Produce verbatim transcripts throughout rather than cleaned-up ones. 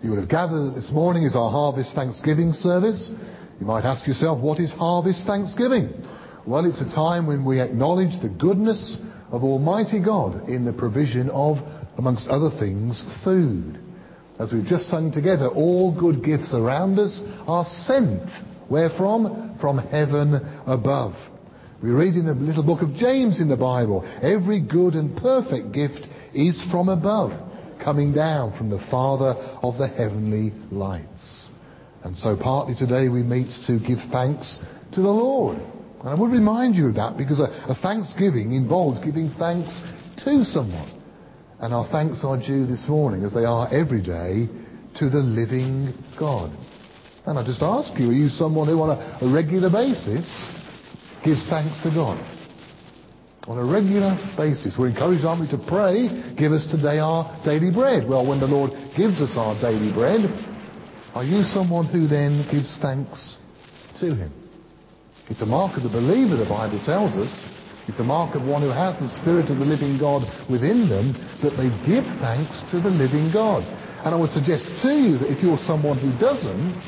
You would have gathered that this morning is our Harvest Thanksgiving service. You might ask yourself, what is Harvest Thanksgiving? Well, it's a time when we acknowledge the goodness of Almighty God in the provision of, amongst other things, food. As we've just sung together, all good gifts around us are sent. Where from? From heaven above. We read in the little book of James in the Bible, every good and perfect gift is from above, coming down from the Father of the heavenly lights. And so partly today we meet to give thanks to the Lord. And I would remind you of that because a, a thanksgiving involves giving thanks to someone. And our thanks are due this morning, as they are every day, to the living God. And I just ask you, are you someone who on a, a regular basis gives thanks to God? On a regular basis. We're encouraged, aren't we, to pray, give us today our daily bread. Well, when the Lord gives us our daily bread, are you someone who then gives thanks to Him? It's a mark of the believer, the Bible tells us. It's a mark of one who has the Spirit of the living God within them, that they give thanks to the living God. And I would suggest to you that if you're someone who doesn't,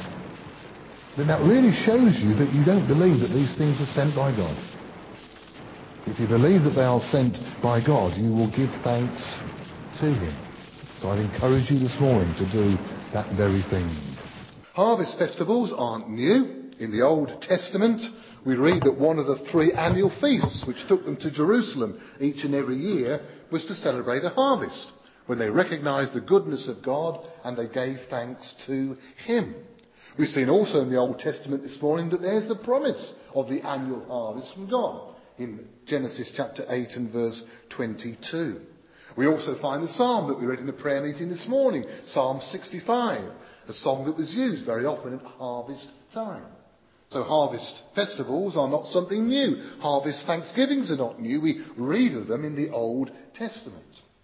then that really shows you that you don't believe that these things are sent by God. If you believe that they are sent by God, you will give thanks to Him. So I'd encourage you this morning to do that very thing. Harvest festivals aren't new. In the Old Testament, we read that one of the three annual feasts which took them to Jerusalem each and every year was to celebrate a harvest, when they recognised the goodness of God and they gave thanks to Him. We've seen also in the Old Testament this morning that there's the promise of the annual harvest from God in Genesis chapter eight and verse twenty-two. We also find the psalm that we read in the prayer meeting this morning, Psalm sixty-five, a song that was used very often at harvest time. So harvest festivals are not something new. Harvest thanksgivings are not new. We read of them in the Old Testament.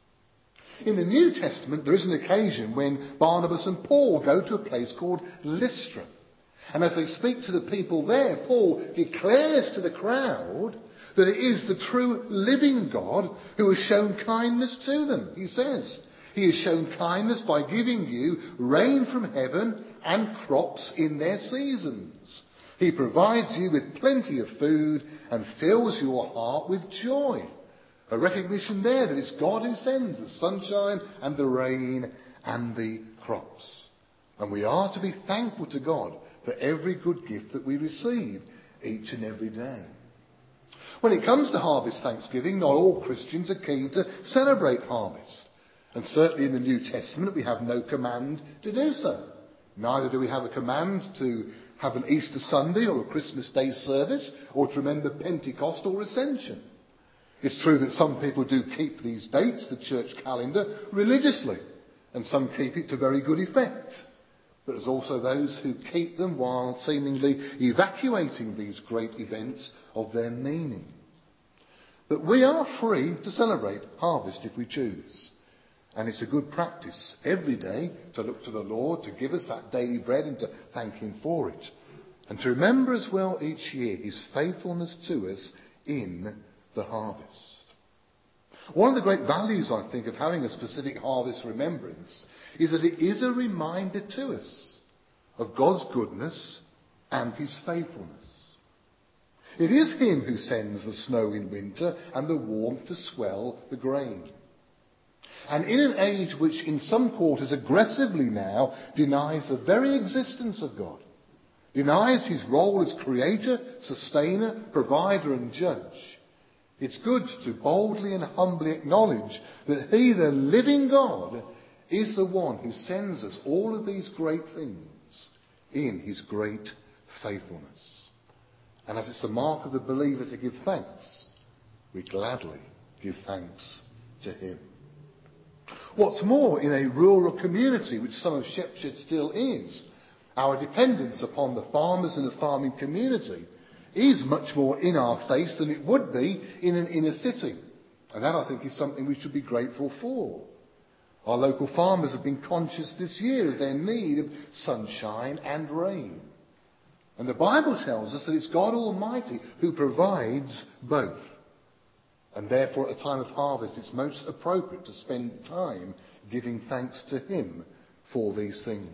In the New Testament, there is an occasion when Barnabas and Paul go to a place called Lystra. And as they speak to the people there, Paul declares to the crowd that it is the true living God who has shown kindness to them. He says, He has shown kindness by giving you rain from heaven and crops in their seasons. He provides you with plenty of food and fills your heart with joy. A recognition there that it's God who sends the sunshine and the rain and the crops. And we are to be thankful to God for every good gift that we receive each and every day. When it comes to harvest thanksgiving, not all Christians are keen to celebrate harvest. And certainly in the New Testament we have no command to do so. Neither do we have a command to have an Easter Sunday or a Christmas Day service or to remember Pentecost or Ascension. It's true that some people do keep these dates, the church calendar, religiously, and some keep it to very good effect. But there's also those who keep them while seemingly evacuating these great events of their meaning. But we are free to celebrate harvest if we choose. And it's a good practice every day to look to the Lord, to give us that daily bread and to thank Him for it. And to remember as well each year His faithfulness to us in the harvest. One of the great values, I think, of having a specific harvest remembrance is that it is a reminder to us of God's goodness and His faithfulness. It is Him who sends the snow in winter and the warmth to swell the grain. And in an age which in some quarters aggressively now denies the very existence of God, denies His role as creator, sustainer, provider and judge, it's good to boldly and humbly acknowledge that He, the living God, is the one who sends us all of these great things in His great faithfulness. And as it's the mark of the believer to give thanks, we gladly give thanks to Him. What's more, in a rural community, which some of Shepshed still is, our dependence upon the farmers and the farming community is much more in our face than it would be in an inner city. And that, I think, is something we should be grateful for. Our local farmers have been conscious this year of their need of sunshine and rain. And the Bible tells us that it's God Almighty who provides both. And therefore, at a time of harvest, it's most appropriate to spend time giving thanks to Him for these things.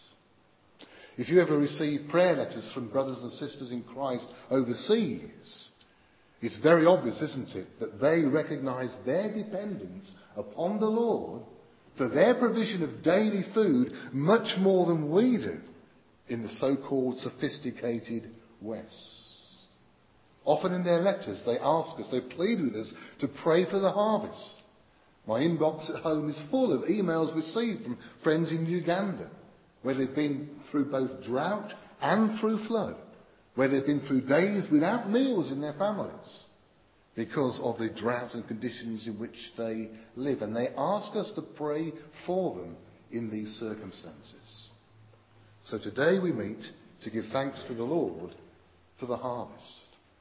If you ever receive prayer letters from brothers and sisters in Christ overseas, it's very obvious, isn't it, that they recognise their dependence upon the Lord for their provision of daily food much more than we do in the so-called sophisticated West. Often in their letters they ask us, they plead with us to pray for the harvest. My inbox at home is full of emails received from friends in Uganda, where they've been through both drought and through flood, where they've been through days without meals in their families because of the drought and conditions in which they live. And they ask us to pray for them in these circumstances. So today we meet to give thanks to the Lord for the harvest.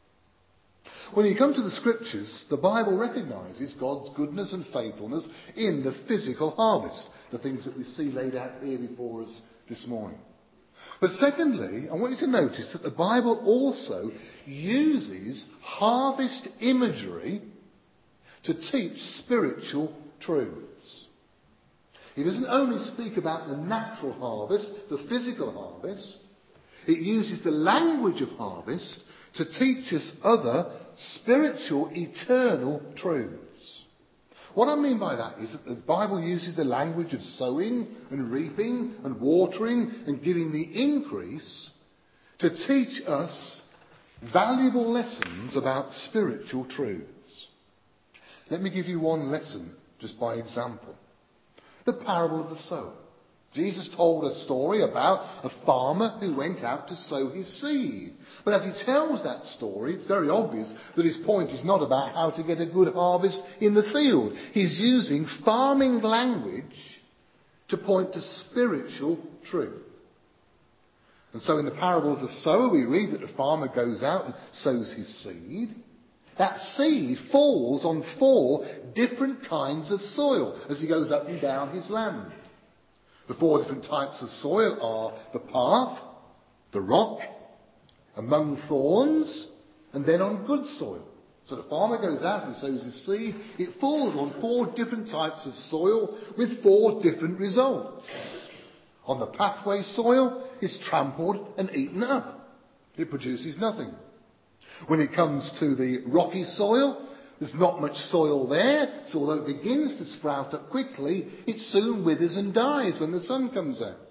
When you come to the Scriptures, the Bible recognises God's goodness and faithfulness in the physical harvest, the things that we see laid out here before us this morning. But secondly, I want you to notice that the Bible also uses harvest imagery to teach spiritual truths. It doesn't only speak about the natural harvest, the physical harvest. It uses the language of harvest to teach us other spiritual, eternal truths. What I mean by that is that the Bible uses the language of sowing and reaping and watering and giving the increase to teach us valuable lessons about spiritual truths. Let me give you one lesson just by example. The parable of the sower. Jesus told a story about a farmer who went out to sow his seed. But as he tells that story, it's very obvious that his point is not about how to get a good harvest in the field. He's using farming language to point to spiritual truth. And so in the parable of the sower, we read that the farmer goes out and sows his seed. That seed falls on four different kinds of soil as he goes up and down his land. The four different types of soil are the path, the rock, among thorns, and then on good soil. So the farmer goes out and sows his seed. It falls on four different types of soil with four different results. On the pathway soil, it's trampled and eaten up. It produces nothing. When it comes to the rocky soil, there's not much soil there, so although it begins to sprout up quickly, it soon withers and dies when the sun comes out.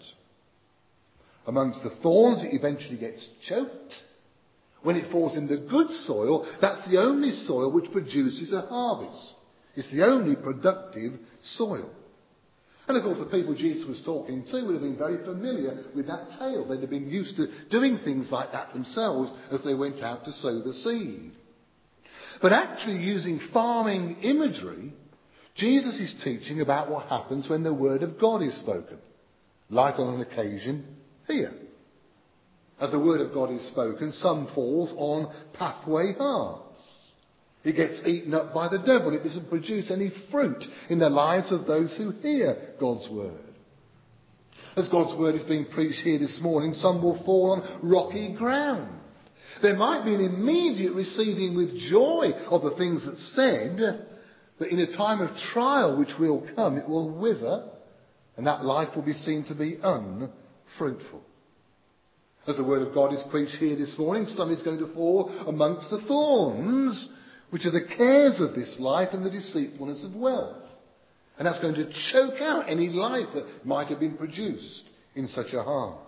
Amongst the thorns, it eventually gets choked. When it falls in the good soil, that's the only soil which produces a harvest. It's the only productive soil. And of course, the people Jesus was talking to would have been very familiar with that tale. They'd have been used to doing things like that themselves as they went out to sow the seed. But actually using farming imagery, Jesus is teaching about what happens when the word of God is spoken, like on an occasion here. As the word of God is spoken, some falls on pathway hearts. It gets eaten up by the devil. It doesn't produce any fruit in the lives of those who hear God's word. As God's word is being preached here this morning, some will fall on rocky ground. There might be an immediate receiving with joy of the things that's said, but in a time of trial which will come, it will wither, and that life will be seen to be unfruitful. As the word of God is preached here this morning, some is going to fall amongst the thorns, which are the cares of this life and the deceitfulness of wealth. And that's going to choke out any life that might have been produced in such a heart.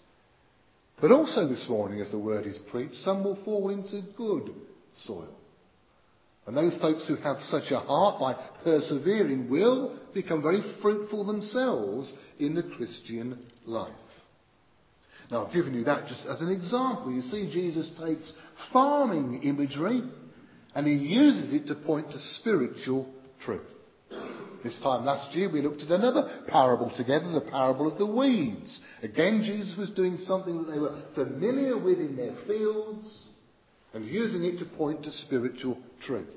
But also this morning, as the word is preached, some will fall into good soil. And those folks who have such a heart, by persevering, will become very fruitful themselves in the Christian life. Now, I've given you that just as an example. You see, Jesus takes farming imagery and he uses it to point to spiritual truth. This time last year we looked at another parable together, the parable of the weeds. Again, Jesus was doing something that they were familiar with in their fields and using it to point to spiritual truth.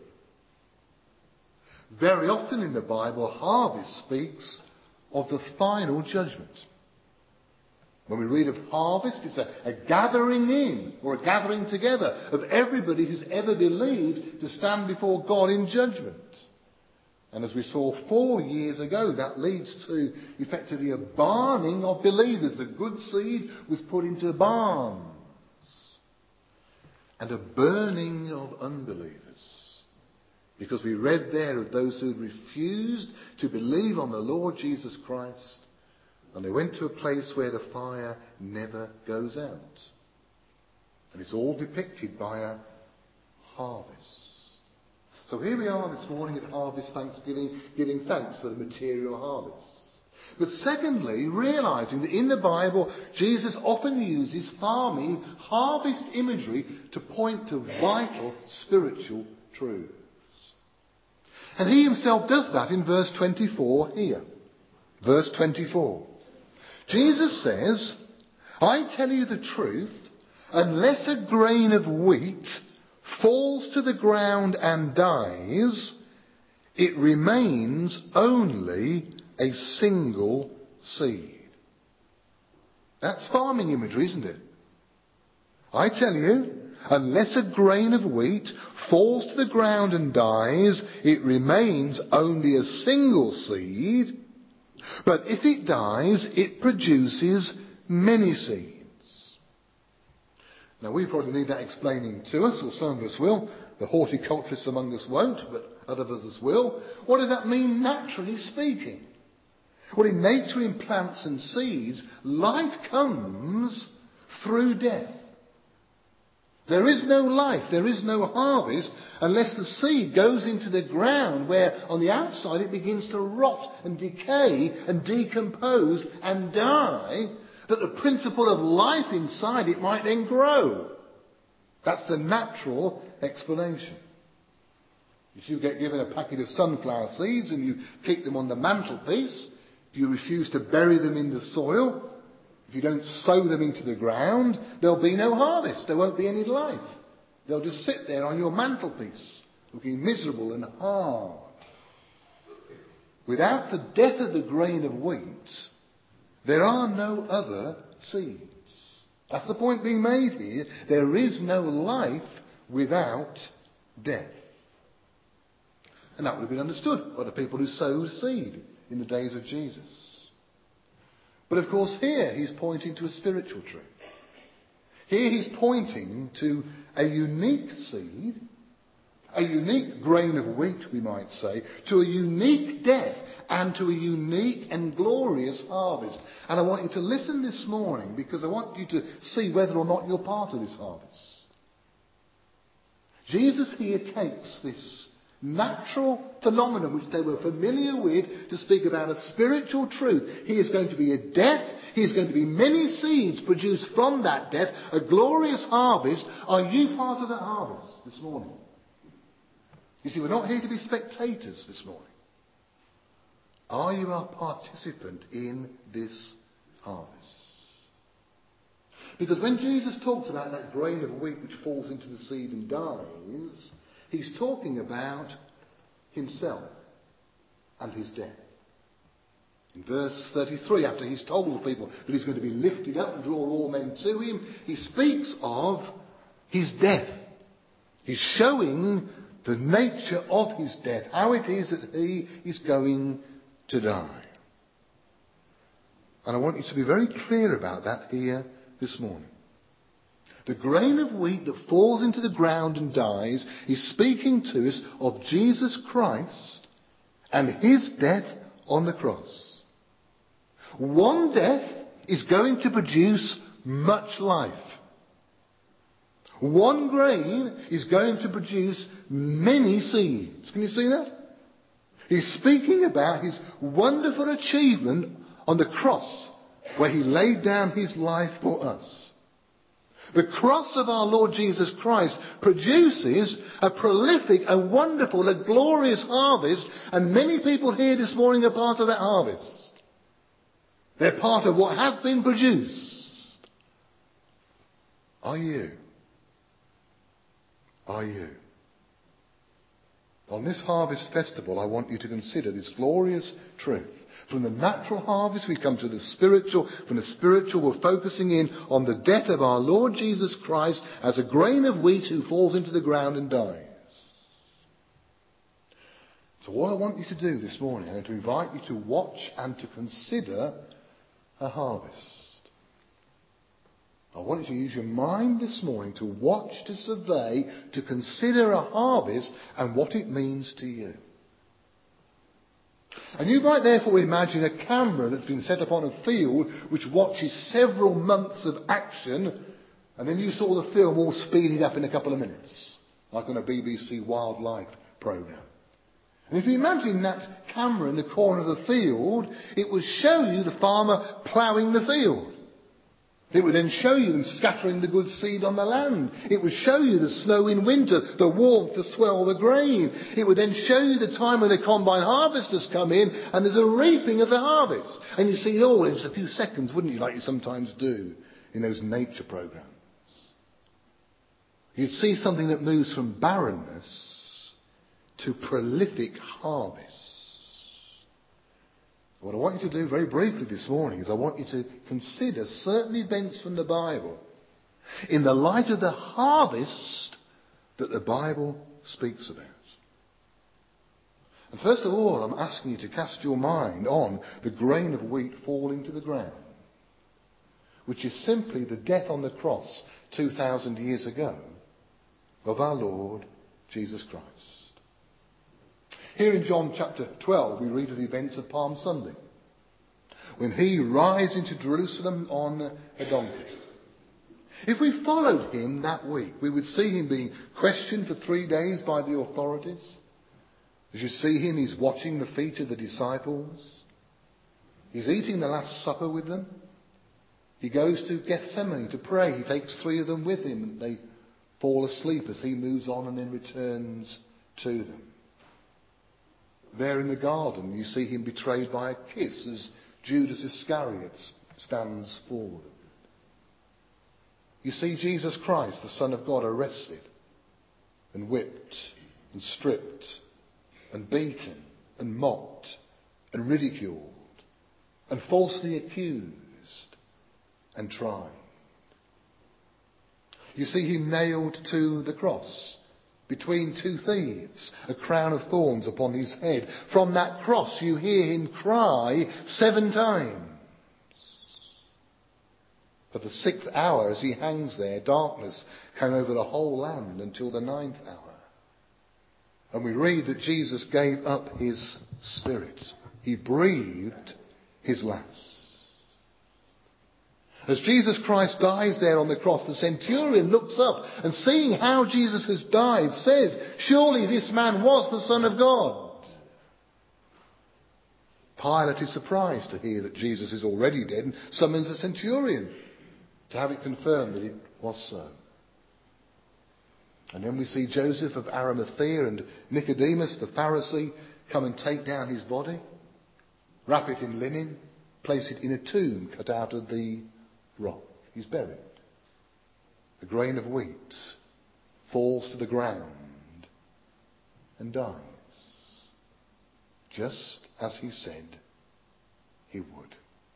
Very often in the Bible, harvest speaks of the final judgment. When we read of harvest, it's a, a gathering in or a gathering together of everybody who's ever believed to stand before God in judgment. And as we saw four years ago, that leads to effectively a barning of believers. The good seed was put into barns. And a burning of unbelievers. Because we read there of those who had refused to believe on the Lord Jesus Christ. And they went to a place where the fire never goes out. And it's all depicted by a harvest. So here we are this morning at Harvest Thanksgiving, giving thanks for the material harvest. But secondly, realising that in the Bible, Jesus often uses farming, harvest imagery to point to vital spiritual truths. And he himself does that in verse twenty-four here. Verse twenty-four. Jesus says, I tell you the truth, unless a grain of wheat falls to the ground and dies, it remains only a single seed. That's farming imagery, isn't it? I tell you, unless a grain of wheat falls to the ground and dies, it remains only a single seed. But if it dies, it produces many seeds. Now, we probably need that explaining to us, or some of us will. The horticulturists among us won't, but others of us will. What does that mean, naturally speaking? Well, in nature, in plants and seeds, life comes through death. There is no life, there is no harvest, unless the seed goes into the ground where on the outside it begins to rot and decay and decompose and die, that the principle of life inside it might then grow. That's the natural explanation. If you get given a packet of sunflower seeds and you keep them on the mantelpiece, if you refuse to bury them in the soil, if you don't sow them into the ground, there'll be no harvest. There won't be any life. They'll just sit there on your mantelpiece, looking miserable and hard. Without the death of the grain of wheat, there are no other seeds. That's the point being made here. There is no life without death. And that would have been understood by the people who sowed seed in the days of Jesus. But of course here he's pointing to a spiritual truth. Here he's pointing to a unique seed, a unique grain of wheat, we might say, to a unique death and to a unique and glorious harvest. And I want you to listen this morning because I want you to see whether or not you're part of this harvest. Jesus here takes this natural phenomenon which they were familiar with to speak about a spiritual truth. He is going to be a death. He is going to be many seeds produced from that death, a glorious harvest. Are you part of that harvest this morning? You see, we're not here to be spectators this morning. Are you a participant in this harvest? Because when Jesus talks about that grain of wheat which falls into the seed and dies, he's talking about himself and his death. In verse thirty-three, after he's told the people that he's going to be lifted up and draw all men to him, he speaks of his death. He's showing the nature of his death, how it is that he is going to die. And I want you to be very clear about that here this morning. The grain of wheat that falls into the ground and dies is speaking to us of Jesus Christ and his death on the cross. One death is going to produce much life. One grain is going to produce many seeds. Can you see that? He's speaking about his wonderful achievement on the cross where he laid down his life for us. The cross of our Lord Jesus Christ produces a prolific, a wonderful, a glorious harvest, and many people here this morning are part of that harvest. They're part of what has been produced. Are you? Are you? On this harvest festival, I want you to consider this glorious truth. From the natural harvest, we come to the spiritual. From the spiritual, we're focusing in on the death of our Lord Jesus Christ as a grain of wheat who falls into the ground and dies. So what I want you to do this morning, I'm going to invite you to watch and to consider a harvest. I want you to use your mind this morning to watch, to survey, to consider a harvest and what it means to you. And you might therefore imagine a camera that's been set up on a field which watches several months of action, and then you saw the film all speeded up in a couple of minutes, like on a B B C wildlife programme. And if you imagine that camera in the corner of the field, it would show you the farmer ploughing the field. It would then show you them scattering the good seed on the land. It would show you the snow in winter, the warmth to swell the grain. It would then show you the time when the combine harvesters come in and there's a reaping of the harvest. And you see it all in just a few seconds, wouldn't you, like you sometimes do in those nature programmes. You'd see something that moves from barrenness to prolific harvest. What I want you to do very briefly this morning is I want you to consider certain events from the Bible in the light of the harvest that the Bible speaks about. And first of all, I'm asking you to cast your mind on the grain of wheat falling to the ground, which is simply the death on the cross two thousand years ago of our Lord Jesus Christ. Here in John chapter twelve, we read of the events of Palm Sunday, when he rides into Jerusalem on a donkey. If we followed him that week, we would see him being questioned for three days by the authorities. As you see him, he's watching the feet of the disciples. He's eating the Last Supper with them. He goes to Gethsemane to pray. He takes three of them with him, and they fall asleep as he moves on and then returns to them. There in the garden, you see him betrayed by a kiss as Judas Iscariot stands forward. You see Jesus Christ, the Son of God, arrested and whipped and stripped and beaten and mocked and ridiculed and falsely accused and tried. You see him nailed to the cross between two thieves, a crown of thorns upon his head. From that cross you hear him cry seven times. At the sixth hour, as he hangs there, darkness came over the whole land until the ninth hour. And we read that Jesus gave up his spirit. He breathed his last. As Jesus Christ dies there on the cross, the centurion looks up and, seeing how Jesus has died, says, "Surely this man was the Son of God." Pilate is surprised to hear that Jesus is already dead and summons the centurion to have it confirmed that it was so. And then we see Joseph of Arimathea and Nicodemus, the Pharisee, come and take down his body, wrap it in linen, place it in a tomb cut out of the rock. He's buried. A grain of wheat falls to the ground and dies, just as he said he would.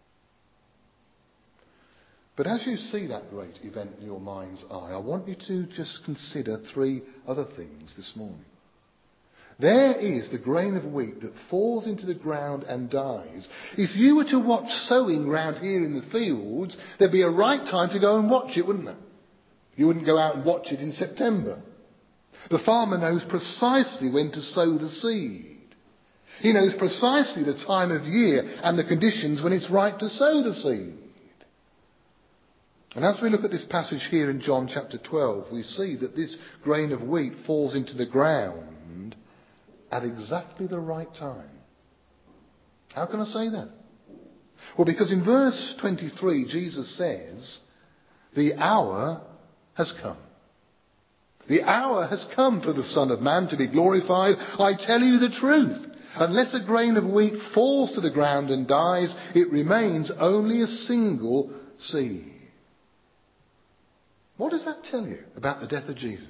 But as you see that great event in your mind's eye, I want you to just consider three other things this morning. There is the grain of wheat that falls into the ground and dies. If you were to watch sowing round here in the fields, there'd be a right time to go and watch it, wouldn't there? You wouldn't go out and watch it in September. The farmer knows precisely when to sow the seed. He knows precisely the time of year and the conditions when it's right to sow the seed. And as we look at this passage here in John chapter twelve, we see that this grain of wheat falls into the ground at exactly the right time. How can I say that? Well, because in verse twenty-three, Jesus says, "The hour has come. The hour has come for the Son of Man to be glorified. I tell you the truth. Unless a grain of wheat falls to the ground and dies, it remains only a single seed." What does that tell you about the death of Jesus?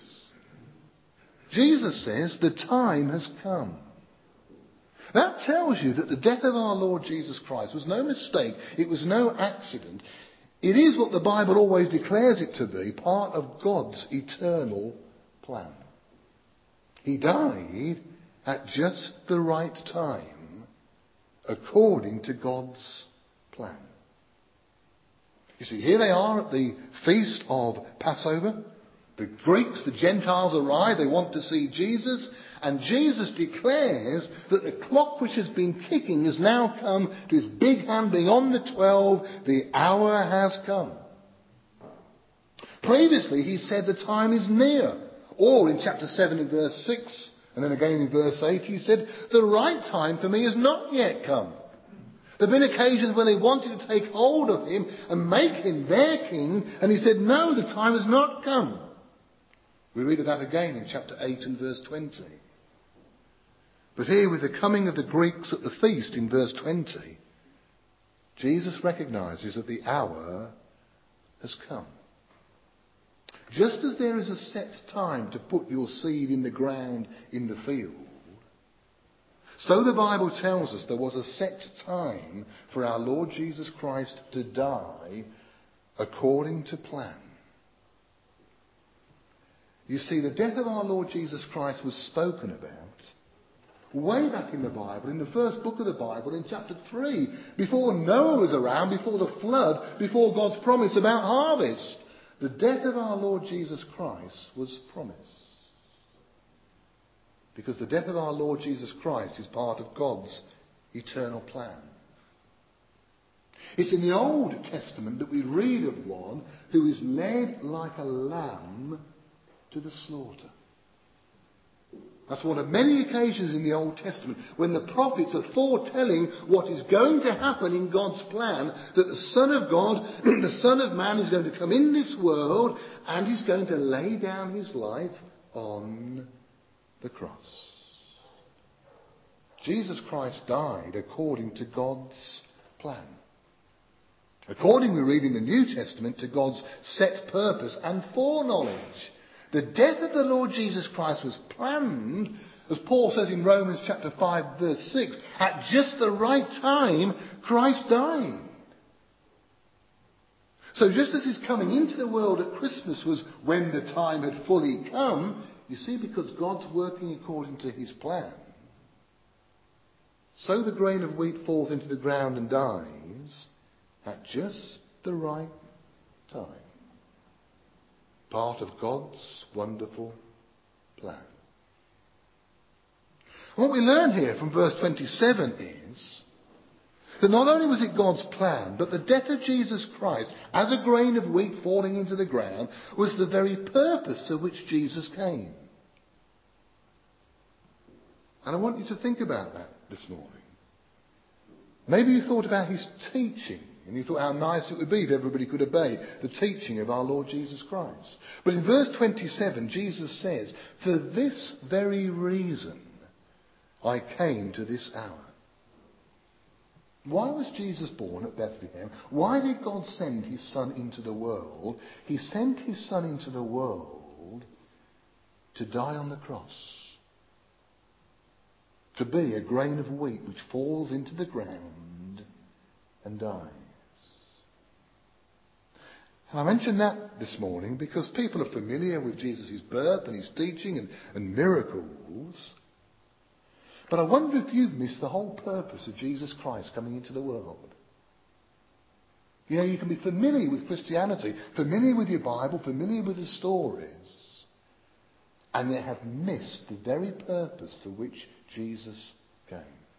Jesus says the time has come. That tells you that the death of our Lord Jesus Christ was no mistake. It was no accident. It is what the Bible always declares it to be, part of God's eternal plan. He died at just the right time, according to God's plan. You see, here they are at the feast of Passover. The Greeks, the Gentiles arrive. They want to see Jesus. And Jesus declares that the clock which has been ticking has now come to his big hand beyond the twelve. The hour has come. Previously, he said the time is near. Or in chapter seven in verse six, and then again in verse eight, he said, the right time for me has not yet come. There have been occasions when they wanted to take hold of him and make him their king, and he said, no, the time has not come. We read of that again in chapter eight and verse twenty. But here, with the coming of the Greeks at the feast in verse twenty, Jesus recognises that the hour has come. Just as there is a set time to put your seed in the ground in the field, so the Bible tells us there was a set time for our Lord Jesus Christ to die according to plan. You see, the death of our Lord Jesus Christ was spoken about way back in the Bible, in the first book of the Bible, in chapter three, before Noah was around, before the flood, before God's promise about harvest. The death of our Lord Jesus Christ was promised. Because the death of our Lord Jesus Christ is part of God's eternal plan. It's in the Old Testament that we read of one who is led like a lamb to the slaughter. That's one of many occasions in the Old Testament when the prophets are foretelling what is going to happen in God's plan, that the Son of God, the Son of Man, is going to come in this world and is going to lay down his life on the cross. Jesus Christ died according to God's plan. According, we read in the New Testament, to God's set purpose and foreknowledge. The death of the Lord Jesus Christ was planned, as Paul says in Romans chapter five verse six, at just the right time Christ died. So just as his coming into the world at Christmas was when the time had fully come, you see, because God's working according to his plan, so the grain of wheat falls into the ground and dies at just the right time. Part of God's wonderful plan. And what we learn here from verse twenty-seven is that not only was it God's plan, but the death of Jesus Christ as a grain of wheat falling into the ground was the very purpose to which Jesus came. And I want you to think about that this morning. Maybe you thought about his teaching, and you thought how nice it would be if everybody could obey the teaching of our Lord Jesus Christ. But in verse twenty-seven, Jesus says, for this very reason I came to this hour. Why was Jesus born at Bethlehem? Why did God send his Son into the world? He sent his Son into the world to die on the cross. To be a grain of wheat which falls into the ground and dies. And I mention that this morning because people are familiar with Jesus' birth and his teaching and, and miracles. But I wonder if you've missed the whole purpose of Jesus Christ coming into the world. You know, you can be familiar with Christianity, familiar with your Bible, familiar with the stories, and yet have missed the very purpose for which Jesus came.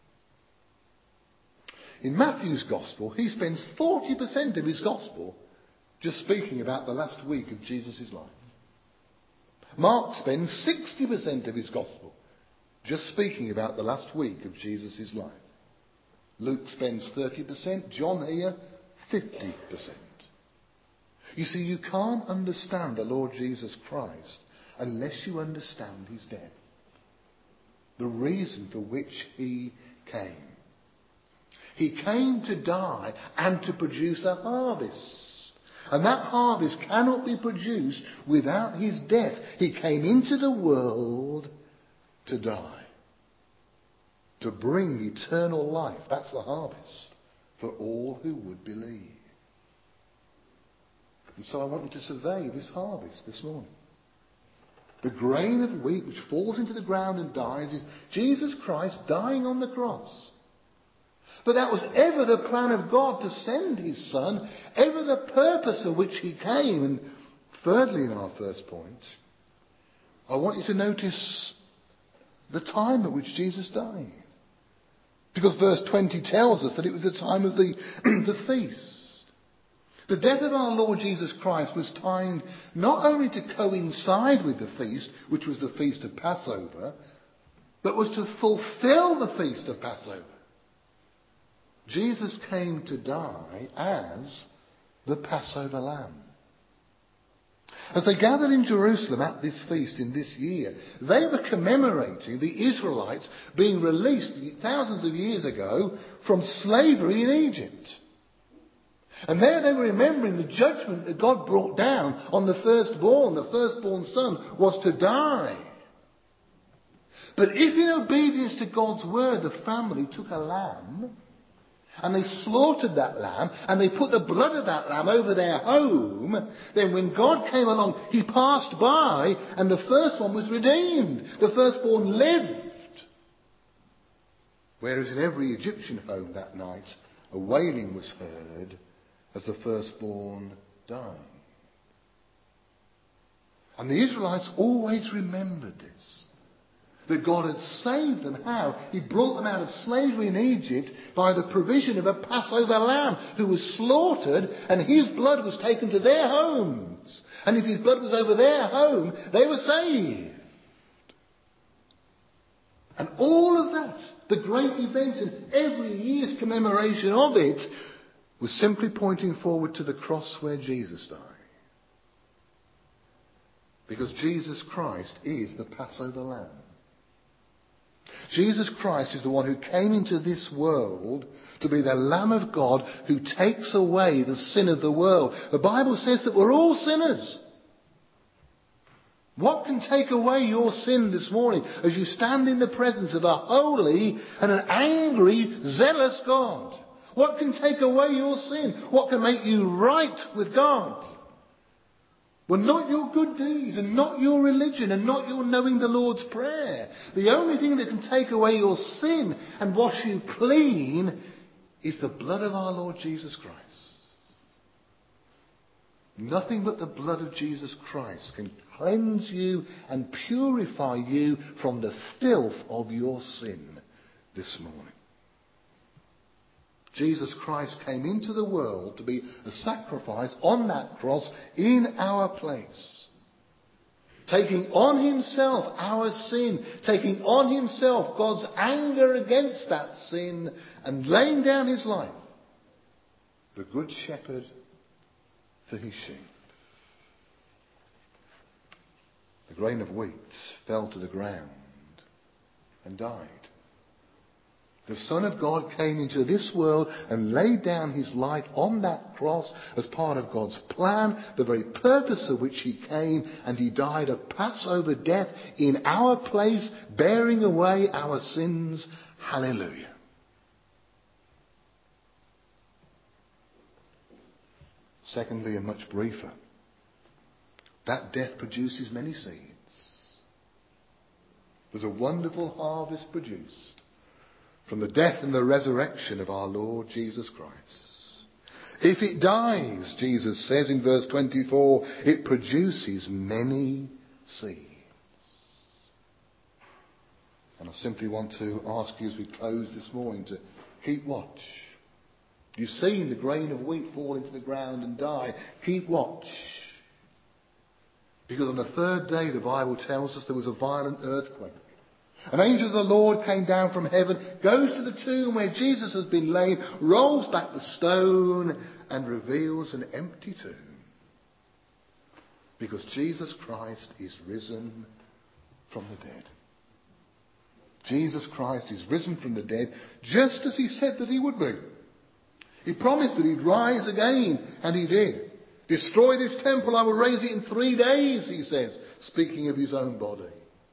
In Matthew's Gospel, he spends forty percent of his Gospel just speaking about the last week of Jesus' life. Mark spends sixty percent of his Gospel just speaking about the last week of Jesus' life. Luke spends thirty percent, John here, fifty percent. You see, you can't understand the Lord Jesus Christ unless you understand his death. The reason for which he came. He came to die and to produce a harvest. And that harvest cannot be produced without his death. He came into the world to die. To bring eternal life. That's the harvest for all who would believe. And so I want you to survey this harvest this morning. The grain of wheat which falls into the ground and dies is Jesus Christ dying on the cross. But that was ever the plan of God to send his Son, ever the purpose of which he came. And thirdly, in our first point, I want you to notice the time at which Jesus died. Because verse twenty tells us that it was the time of the, the feast. The death of our Lord Jesus Christ was timed not only to coincide with the feast, which was the feast of Passover, but was to fulfill the feast of Passover. Jesus came to die as the Passover lamb. As they gathered in Jerusalem at this feast in this year, they were commemorating the Israelites being released thousands of years ago from slavery in Egypt. And there they were remembering the judgment that God brought down on the firstborn. The firstborn son was to die. But if in obedience to God's word the family took a lamb and they slaughtered that lamb and they put the blood of that lamb over their home, then when God came along, he passed by and the first one was redeemed. The firstborn lived. Whereas in every Egyptian home that night, a wailing was heard as the firstborn died. And the Israelites always remembered this. That God had saved them. How? He brought them out of slavery in Egypt by the provision of a Passover lamb who was slaughtered and his blood was taken to their homes. And if his blood was over their home, they were saved. And all of that, the great event and every year's commemoration of it, was simply pointing forward to the cross where Jesus died. Because Jesus Christ is the Passover lamb. Jesus Christ is the one who came into this world to be the Lamb of God who takes away the sin of the world. The Bible says that we're all sinners. What can take away your sin this morning as you stand in the presence of a holy and an angry, zealous God? What can take away your sin? What can make you right with God? Well, not your good deeds and not your religion and not your knowing the Lord's Prayer. The only thing that can take away your sin and wash you clean is the blood of our Lord Jesus Christ. Nothing but the blood of Jesus Christ can cleanse you and purify you from the filth of your sin this morning. Jesus Christ came into the world to be a sacrifice on that cross in our place. Taking on himself our sin, taking on himself God's anger against that sin and laying down his life. The good shepherd for his sheep. The grain of wheat fell to the ground and died. The Son of God came into this world and laid down his life on that cross as part of God's plan, the very purpose of which he came, and he died a Passover death in our place, bearing away our sins. Hallelujah. Secondly, and much briefer, that death produces many seeds. There's a wonderful harvest produced from the death and the resurrection of our Lord Jesus Christ. If it dies, Jesus says in verse twenty-four, it produces many seeds. And I simply want to ask you as we close this morning to keep watch. You've seen the grain of wheat fall into the ground and die. Keep watch. Because on the third day, the Bible tells us there was a violent earthquake. An angel of the Lord came down from heaven, goes to the tomb where Jesus has been laid, rolls back the stone and reveals an empty tomb. Because Jesus Christ is risen from the dead. Jesus Christ is risen from the dead just as he said that he would be. He promised that he'd rise again, and he did. Destroy this temple, I will raise it in three days, he says, speaking of his own body.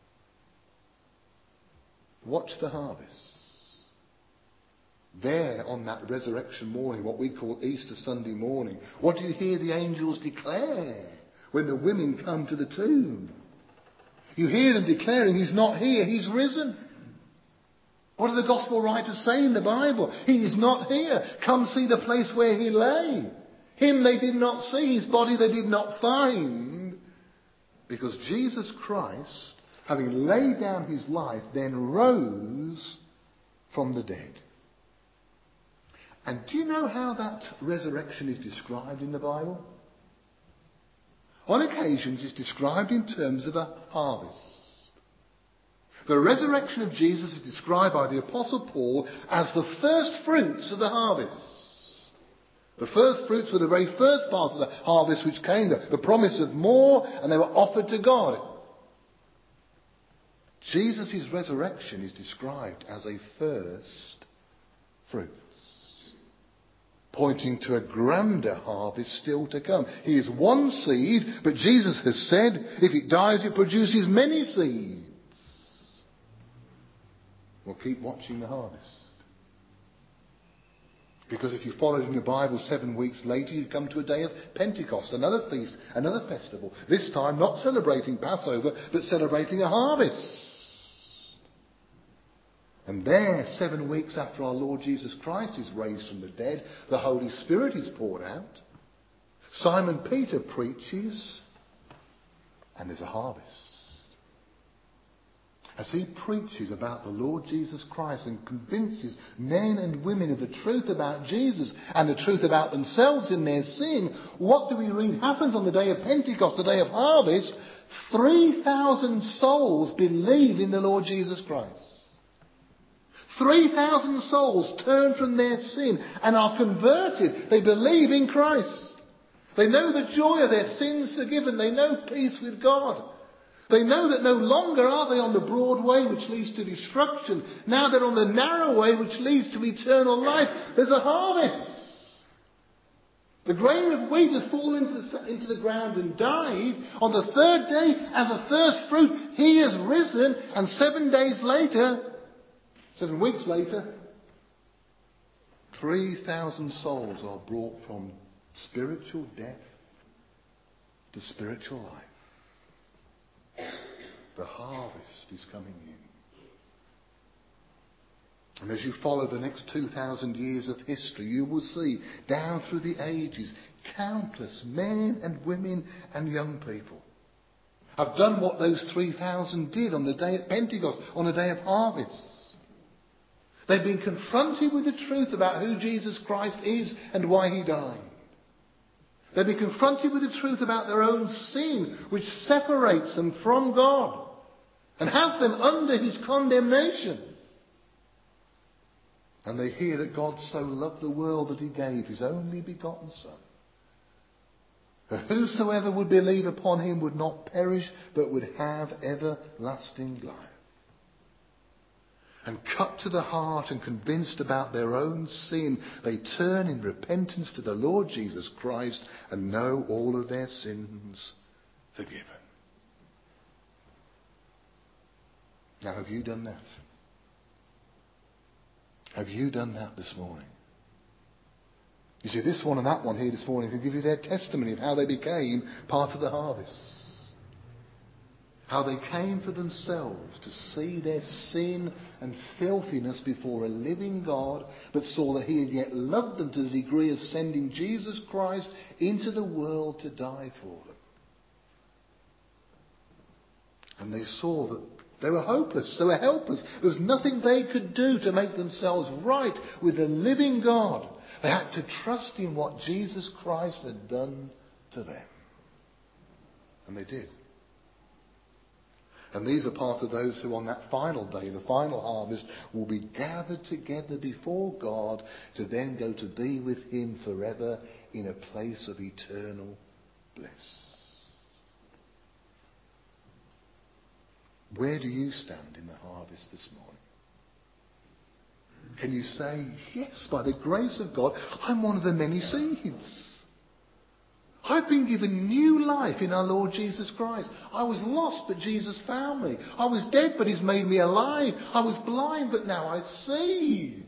Watch the harvest. There on that resurrection morning, what we call Easter Sunday morning, what do you hear the angels declare when the women come to the tomb? You hear them declaring he's not here, he's risen. What do the gospel writers say in the Bible? He is not here. Come see the place where he lay. Him they did not see, his body they did not find. Because Jesus Christ, having laid down his life, then rose from the dead. And do you know how that resurrection is described in the Bible? On occasions it's described in terms of a harvest. The resurrection of Jesus is described by the Apostle Paul as the first fruits of the harvest. The first fruits were the very first part of the harvest which came, the, the promise of more, and they were offered to God. Jesus' resurrection is described as a first fruits, pointing to a grander harvest still to come. He is one seed, but Jesus has said, if it dies, it produces many seeds. Well, keep watching the harvest. Because if you followed in your Bible, seven weeks later, you'd come to a day of Pentecost, another feast, another festival. This time not celebrating Passover, but celebrating a harvest. And there, seven weeks after our Lord Jesus Christ is raised from the dead, the Holy Spirit is poured out. Simon Peter preaches, and there's a harvest. As he preaches about the Lord Jesus Christ and convinces men and women of the truth about Jesus and the truth about themselves in their sin, what do we read happens on the day of Pentecost, the day of harvest? three thousand souls believe in the Lord Jesus Christ. three thousand souls turn from their sin and are converted. They believe in Christ. They know the joy of their sins forgiven. They know peace with God. They know that no longer are they on the broad way which leads to destruction. Now they're on the narrow way which leads to eternal life. There's a harvest. The grain of wheat has fallen into the, into the ground and died. On the third day, as a first fruit, he has risen. And seven days later, seven weeks later, three thousand souls are brought from spiritual death to spiritual life. The harvest is coming in. And as you follow the next two thousand years of history, you will see down through the ages countless men and women and young people have done what those three thousand did on the day at Pentecost, on the day of harvest. They've been confronted with the truth about who Jesus Christ is and why he died. They've been confronted with the truth about their own sin, which separates them from God and has them under his condemnation. And they hear that God so loved the world that he gave his only begotten Son, that whosoever would believe upon him would not perish, but would have everlasting life. And cut to the heart and convinced about their own sin, they turn in repentance to the Lord Jesus Christ and know all of their sins forgiven. Now, have you done that? Have you done that this morning? You see, this one and that one here this morning can give you their testimony of how they became part of the harvest. How they came for themselves to see their sin and filthiness before a living God, but saw that he had yet loved them to the degree of sending Jesus Christ into the world to die for them. And they saw that they were hopeless, they were helpless. There was nothing they could do to make themselves right with the living God. They had to trust in what Jesus Christ had done to them. And they did. And these are part of those who on that final day, the final harvest, will be gathered together before God to then go to be with him forever in a place of eternal bliss. Where do you stand in the harvest this morning? Can you say, yes, by the grace of God, I'm one of the many seeds. I've been given new life in our Lord Jesus Christ. I was lost, but Jesus found me. I was dead, but he's made me alive. I was blind, but now I see.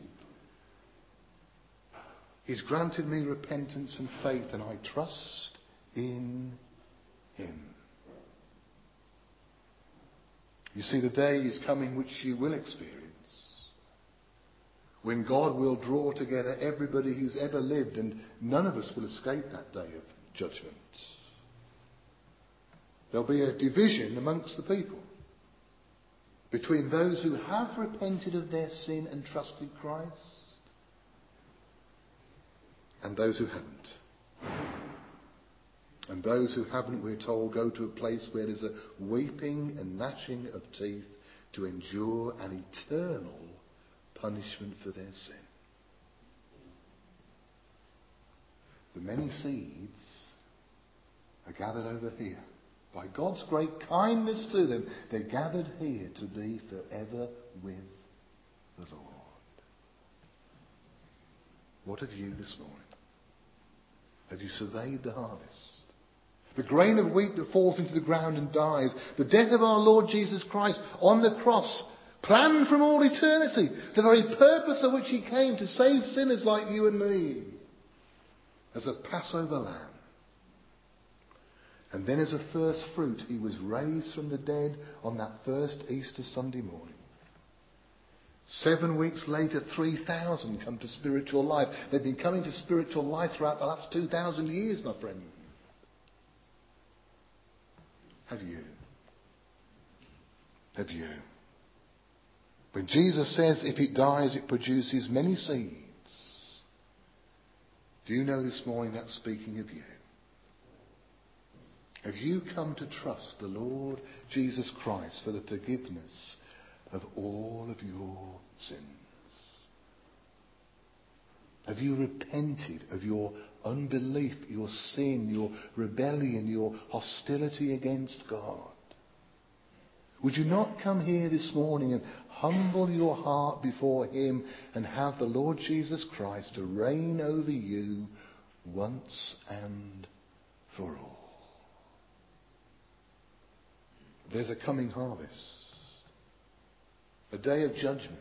He's granted me repentance and faith, and I trust in him. You see, the day is coming which you will experience, when God will draw together everybody who's ever lived, and none of us will escape that day of judgment. There'll be a division amongst the people between those who have repented of their sin and trusted Christ and those who haven't. And those who haven't, we're told, go to a place where there's a weeping and gnashing of teeth to endure an eternal punishment for their sin. The many seeds are gathered over here. By God's great kindness to them, they're gathered here to be forever with the Lord. What have you this morning? Have you surveyed the harvest? The grain of wheat that falls into the ground and dies. The death of our Lord Jesus Christ on the cross, planned from all eternity. The very purpose of which he came, to save sinners like you and me. As a Passover lamb. And then as a first fruit, he was raised from the dead on that first Easter Sunday morning. Seven weeks later, three thousand come to spiritual life. They've been coming to spiritual life throughout the last two thousand years, my friend. Have you? Have you? When Jesus says, if it dies, it produces many seeds. Do you know this morning that's speaking of you? Have you come to trust the Lord Jesus Christ for the forgiveness of all of your sins? Have you repented of your unbelief, your sin, your rebellion, your hostility against God? Would you not come here this morning and humble your heart before him and have the Lord Jesus Christ to reign over you once and for all? There's a coming harvest, a day of judgment.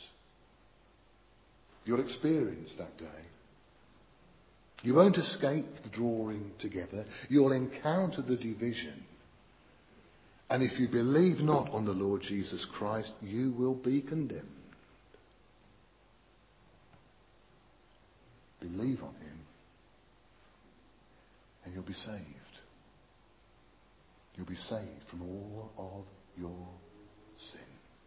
You'll experience that day. You won't escape the drawing together. You'll encounter the division. And if you believe not on the Lord Jesus Christ, you will be condemned. Believe on him, and you'll be saved. You'll be saved from all of your sin.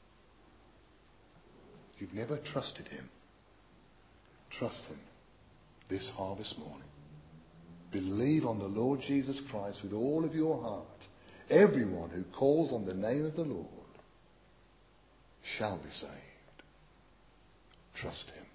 If you've never trusted him, trust him this harvest morning. Believe on the Lord Jesus Christ with all of your heart. Everyone who calls on the name of the Lord shall be saved. Trust him.